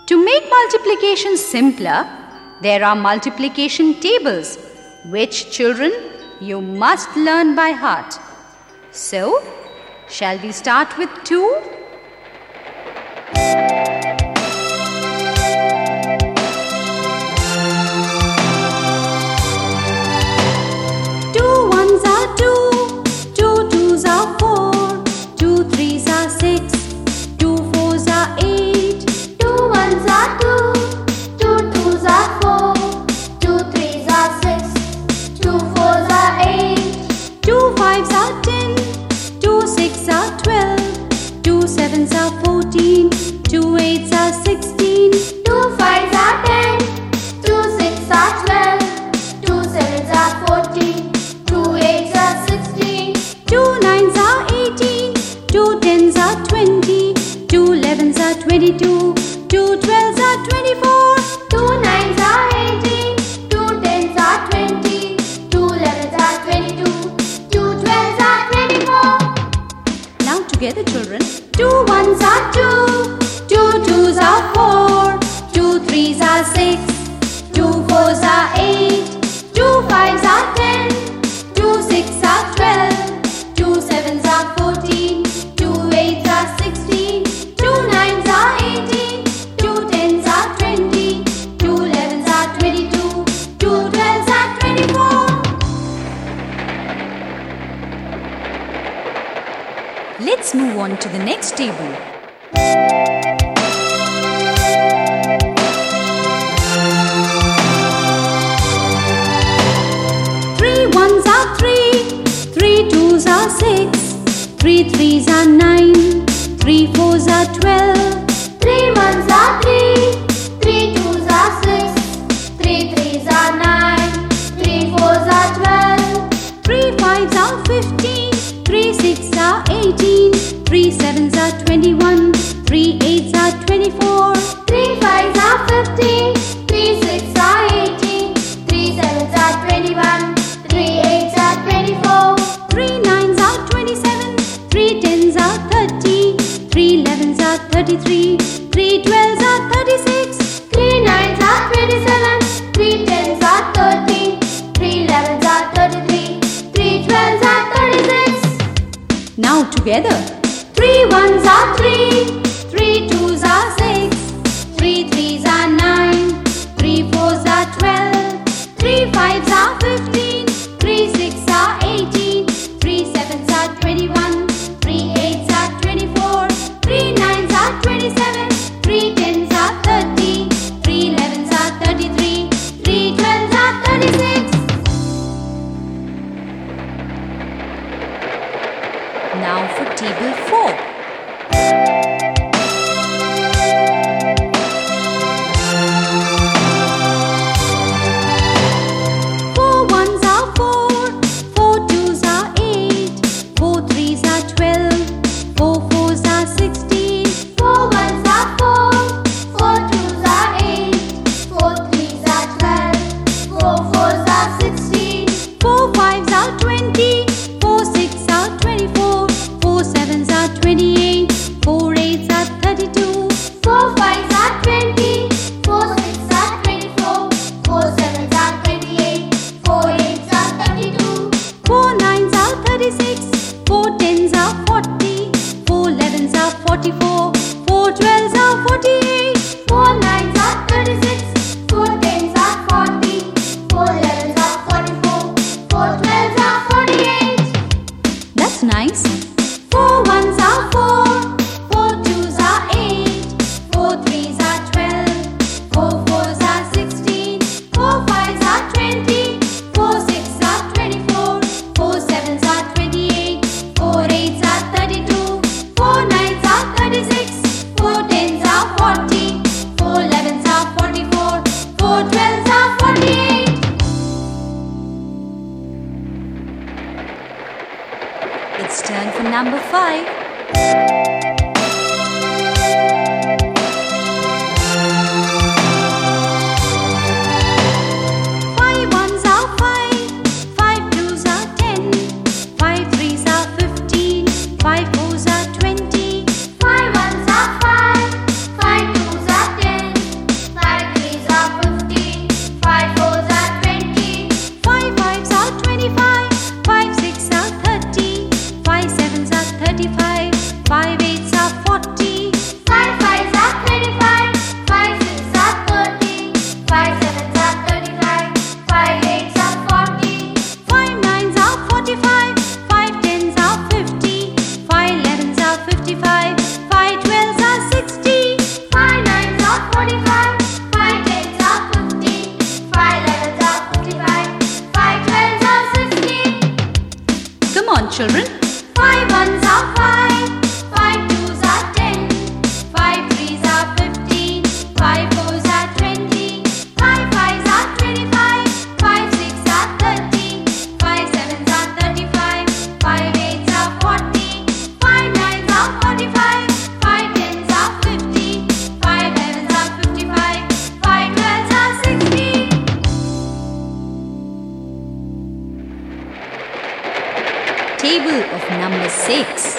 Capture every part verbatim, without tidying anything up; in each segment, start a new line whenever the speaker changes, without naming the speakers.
To make multiplication simpler, there are multiplication tables, which, children, you must learn by heart. So, shall we start with two?
Two ones are two, two twos are four, two threes are six, two fours are eight.
Two ones are two, two twos are four, two threes are six, two fours are eight.
Two fives are ten, two sixes are twelve, two sevens are fourteen, two eights are sixteen.
Two fives are ten, two sixes are twelve, two sevens are fourteen, two eights are sixteen.
Two nines are eighteen, two tens are twenty, two elevens are twenty-two, two twelves are twenty-four.
Two nines are eighteen, two tens are twenty, two elevens are twenty-two, two twelves are twenty-four.
Now together, children.
Two ones are two, two twos are four, two threes are six, two fours are eight, two fives are ten, two sixes are twelve, two sevens are fourteen, two eights are sixteen, two nines are eighteen, two tens are twenty, two elevens are twenty-two, two twelves are twenty-four.
Let's move on to the next table.
Three ones are three, three twos are six, three threes are nine, three fours are twelve.
Three ones are three, three twos are six, three threes are nine, three fours are twelve.
Three fives are fifteen, three sixes are eighteen, three sevens are twenty-one, three eights are twenty-four.
Three fives are fifteen, three sixes are eighteen, three sevens are twenty-one, three eights are twenty-four.
Three nines are twenty-seven, three tens are thirty, three elevens are thirty-three, three twelves are thirty-six.
Three nines are twenty-seven, three tens are thirty, three elevens are thirty-three, three twelves are thirty-six.
Now together.
Three ones are three, three twos are six, three threes are nine, three fours are twelve, three fives are fifteen, three sixes are eighteen, three sevens are twenty-one, three eights are twenty-four, three nines are twenty-seven, three tens are thirty, three elevens are thirty-three, three twelves are thirty-six.
Now for table four.
Four ones are four, four twos are eight, four threes are twelve, four fours are sixteen.
Four ones are four, four twos are eight, four threes are twelve, four fours are sixteen.
Four fives are twenty, four sixes are twenty-four, four sevens are twenty-eight, four eights are thirty-two.
Four fives are twenty, four sixes are twenty-four, four sevens are twenty-eight, four eights are thirty-two.
Four nines are thirty-six, four tens are forty, four elevens are forty-four, four twelves are forty-eight.
Four nines are thirty-six, four tens are forty, four elevens are forty-four, four twelves are forty-eight.
That's nice.
Four ones are four, four twos are eight, four threes are twelve, four fours are sixteen, four fives are twenty, four sixes are twenty-four, four sevens are twenty-eight, four eights are thirty-two, four nines are thirty-six, four tens are forty, four elevens are forty-four, four twelves are forty-eight.
It's turn for number five.
Five ones are five, five twos are ten, five threes are fifteen, five fours are twenty.
Five ones are five, five twos are ten,
children.
Five ones are five, five twos are ten, five threes are fifteen, five fours are twenty, five fives are twenty-five, five sixes are thirty, five sevens are thirty-five, five eights are forty, five nines are forty-five, five tens are fifty, five elevens are fifty-five, five twelves are sixty.
Table of number six.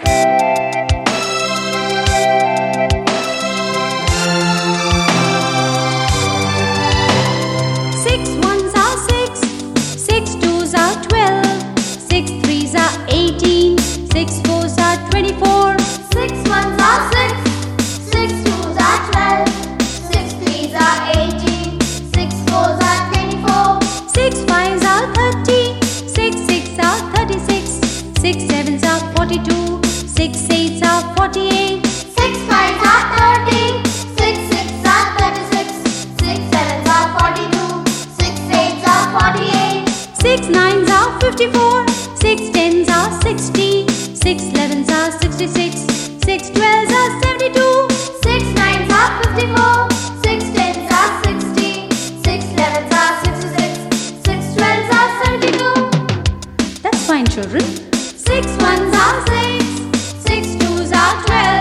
Six ones are six, six twos are twelve, six threes are eighteen, six fours are twenty-four,
Six ones are six, six twos are twelve, six threes are eighteen, six fours are twenty-four,
six fives are thirty, six sixes are thirty-six, six sevens are forty-two, six eights are forty-eight,
six fives are thirty, six sixes are thirty-six, six sevens are forty-two, six eights are forty-eight,
six nines are fifty-four, six tens are sixty, six elevens are sixty-six, six twelves are seventy-two,
six nines are fifty-four, six tens are sixty, six elevens are sixty-six, six twelves are seventy-two.
That's fine, children.
Six ones are six, six twos are twelve.